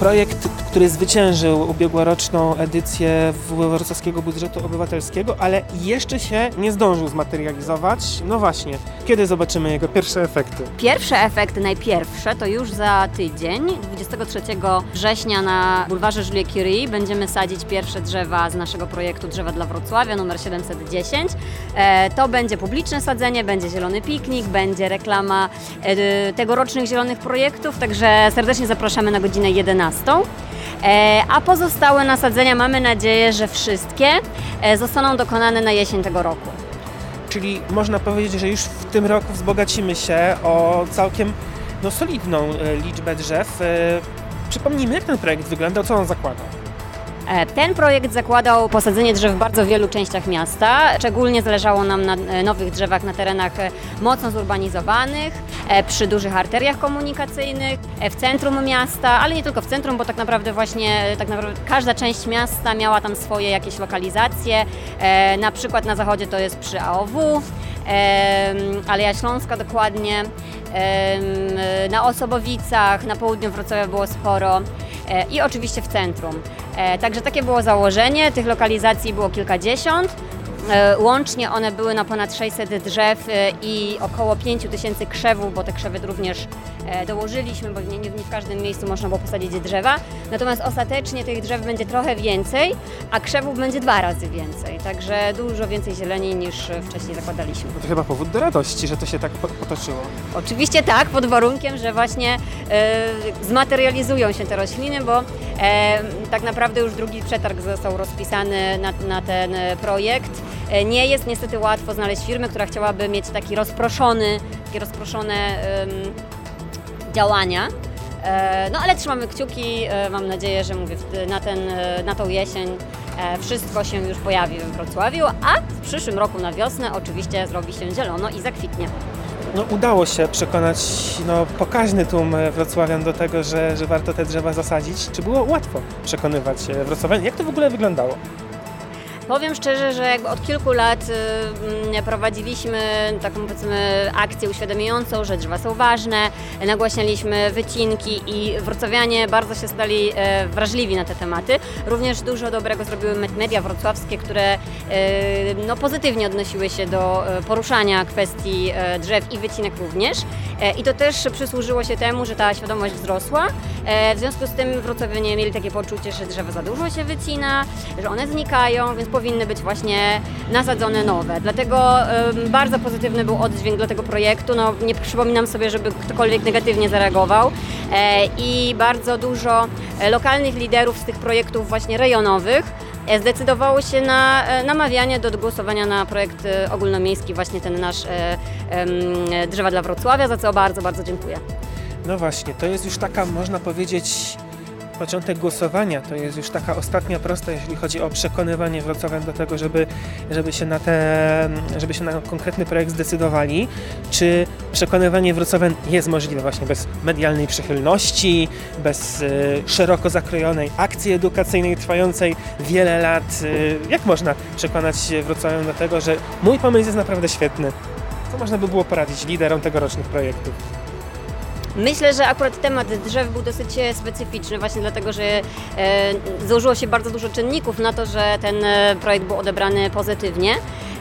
projekt, który zwyciężył ubiegłoroczną edycję wrocławskiego budżetu obywatelskiego, ale jeszcze się nie zdążył zmaterializować. No właśnie, kiedy zobaczymy jego pierwsze efekty? Pierwsze efekty, najpierwsze, to już za tydzień, 23 września na bulwarze Julie Curie będziemy sadzić pierwsze drzewa z naszego projektu Drzewa dla Wrocławia numer 710. To będzie publiczne sadzenie, będzie zielony piknik, będzie reklama tegorocznych zielonych projektów, także serdecznie zapraszamy na godzinę 11. A pozostałe nasadzenia mamy nadzieję, że wszystkie zostaną dokonane na jesień tego roku. Czyli można powiedzieć, że już w tym roku wzbogacimy się o całkiem solidną liczbę drzew. Przypomnijmy, jak ten projekt wyglądał, co on zakładał. Ten projekt zakładał posadzenie drzew w bardzo wielu częściach miasta. Szczególnie zależało nam na nowych drzewach na terenach mocno zurbanizowanych, przy dużych arteriach komunikacyjnych, w centrum miasta, ale nie tylko w centrum, bo tak naprawdę każda część miasta miała tam swoje jakieś lokalizacje. Na przykład na zachodzie to jest przy AOW, Aleja Śląska dokładnie, na Osobowicach, na południu Wrocławia było sporo i oczywiście w centrum. Także takie było założenie, tych lokalizacji było kilkadziesiąt. Łącznie one były na ponad 600 drzew i około 5000 krzewów, bo te krzewy również dołożyliśmy, bo nie w każdym miejscu można było posadzić drzewa. Natomiast ostatecznie tych drzew będzie trochę więcej, a krzewów będzie 2 razy więcej. Także dużo więcej zieleni niż wcześniej zakładaliśmy. To chyba powód do radości, że to się tak potoczyło. Oczywiście tak, pod warunkiem, że właśnie zmaterializują się te rośliny, bo tak naprawdę już drugi przetarg został rozpisany na ten projekt. Nie jest niestety łatwo znaleźć firmę, która chciałaby mieć takie rozproszone działania. No ale trzymamy kciuki, mam nadzieję, że na tą jesień wszystko się już pojawi we Wrocławiu, a w przyszłym roku na wiosnę oczywiście zrobi się zielono i zakwitnie. Udało się przekonać pokaźny tłum wrocławian do tego, że warto te drzewa zasadzić. Czy było łatwo przekonywać wrocławian? Jak to w ogóle wyglądało? Powiem szczerze, że od kilku lat prowadziliśmy taką, powiedzmy, akcję uświadamiającą, że drzewa są ważne, nagłaśnialiśmy wycinki i wrocławianie bardzo się stali wrażliwi na te tematy. Również dużo dobrego zrobiły media wrocławskie, które pozytywnie odnosiły się do poruszania kwestii drzew i wycinek również. I to też przysłużyło się temu, że ta świadomość wzrosła. W związku z tym wrocławianie mieli takie poczucie, że drzewa za dużo się wycina, że one znikają, więc powinny być właśnie nasadzone nowe. Dlatego bardzo pozytywny był oddźwięk dla tego projektu. Nie przypominam sobie, żeby ktokolwiek negatywnie zareagował. I bardzo dużo lokalnych liderów z tych projektów właśnie rejonowych zdecydowało się na namawianie do głosowania na projekt ogólnomiejski, właśnie ten nasz Drzewa dla Wrocławia, za co bardzo, bardzo dziękuję. No właśnie, to jest już taka, można powiedzieć, początek głosowania, to jest już taka ostatnia prosta, jeśli chodzi o przekonywanie wrocławian do tego, żeby się na konkretny projekt zdecydowali. Czy przekonywanie wrocławian jest możliwe właśnie bez medialnej przychylności, bez szeroko zakrojonej akcji edukacyjnej trwającej wiele lat? Jak można przekonać wrocławian do tego, że mój pomysł jest naprawdę świetny? Co można by było poradzić liderom tegorocznych projektów? Myślę, że akurat temat drzew był dosyć specyficzny właśnie dlatego, że złożyło się bardzo dużo czynników na to, że ten projekt był odebrany pozytywnie,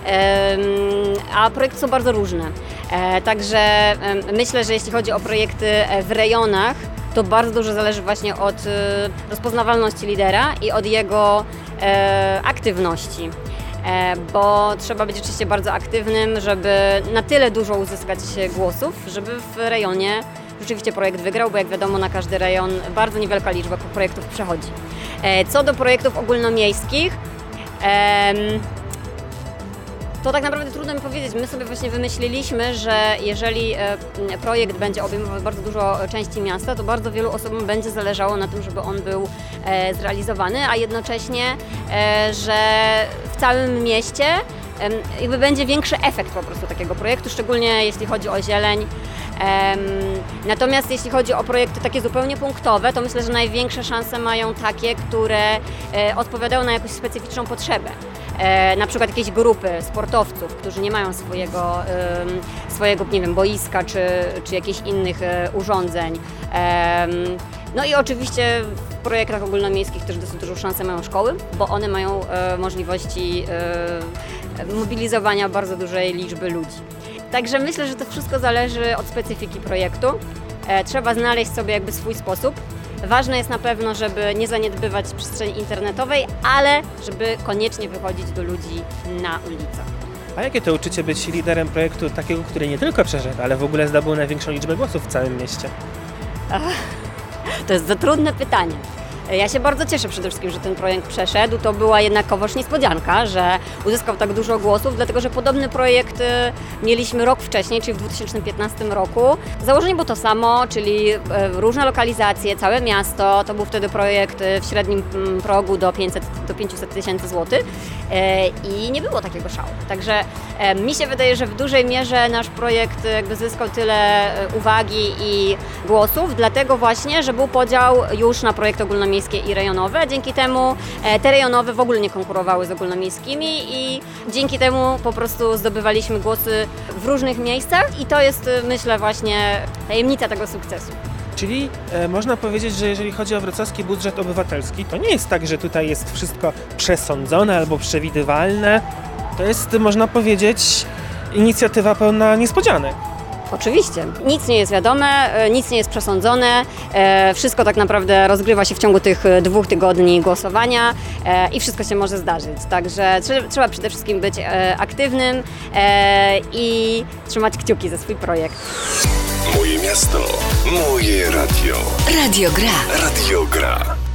a projekty są bardzo różne. Także myślę, że jeśli chodzi o projekty w rejonach, to bardzo dużo zależy właśnie od rozpoznawalności lidera i od jego aktywności. Bo trzeba być rzeczywiście bardzo aktywnym, żeby na tyle dużo uzyskać głosów, żeby w rejonie rzeczywiście projekt wygrał, bo jak wiadomo na każdy rejon bardzo niewielka liczba projektów przechodzi. Co do projektów ogólnomiejskich, to tak naprawdę trudno mi powiedzieć. My sobie właśnie wymyśliliśmy, że jeżeli projekt będzie obejmował bardzo dużo części miasta, to bardzo wielu osobom będzie zależało na tym, żeby on był zrealizowany, a jednocześnie, że w całym mieście jakby będzie większy efekt po prostu takiego projektu, szczególnie jeśli chodzi o zieleń. Natomiast jeśli chodzi o projekty takie zupełnie punktowe, to myślę, że największe szanse mają takie, które odpowiadają na jakąś specyficzną potrzebę. Na przykład jakieś grupy sportowców, którzy nie mają swojego nie wiem, boiska czy jakichś innych urządzeń. No i oczywiście projektach ogólnomiejskich też dosyć dużą szansę mają szkoły, bo one mają możliwości mobilizowania bardzo dużej liczby ludzi. Także myślę, że to wszystko zależy od specyfiki projektu. Trzeba znaleźć sobie jakby swój sposób. Ważne jest na pewno, żeby nie zaniedbywać przestrzeni internetowej, ale żeby koniecznie wychodzić do ludzi na ulicach. A jakie to uczucie być liderem projektu takiego, który nie tylko przeszedł, ale w ogóle zdobył największą liczbę głosów w całym mieście? To jest za trudne pytanie. Ja się bardzo cieszę przede wszystkim, że ten projekt przeszedł. To była jednakowoż niespodzianka, że uzyskał tak dużo głosów, dlatego że podobny projekt mieliśmy rok wcześniej, czyli w 2015 roku. Założenie było to samo, czyli różne lokalizacje, całe miasto. To był wtedy projekt w średnim progu do 500 tysięcy złotych i nie było takiego szału. Także mi się wydaje, że w dużej mierze nasz projekt jakby zyskał tyle uwagi i głosów, dlatego właśnie, że był podział już na projekty ogólnomiejskie i rejonowe. Dzięki temu te rejonowe w ogóle nie konkurowały z ogólnomiejskimi i dzięki temu po prostu zdobywaliśmy głosy w różnych miejscach i to jest, myślę, właśnie tajemnica tego sukcesu. Czyli można powiedzieć, że jeżeli chodzi o wrocławski budżet obywatelski, to nie jest tak, że tutaj jest wszystko przesądzone albo przewidywalne. To jest, można powiedzieć, inicjatywa pełna niespodzianek. Oczywiście. Nic nie jest wiadome, nic nie jest przesądzone. Wszystko tak naprawdę rozgrywa się w ciągu tych 2 tygodni głosowania i wszystko się może zdarzyć. Także trzeba przede wszystkim być aktywnym i trzymać kciuki za swój projekt. Moje miasto, moje radio. Radio Gra. Radio Gra.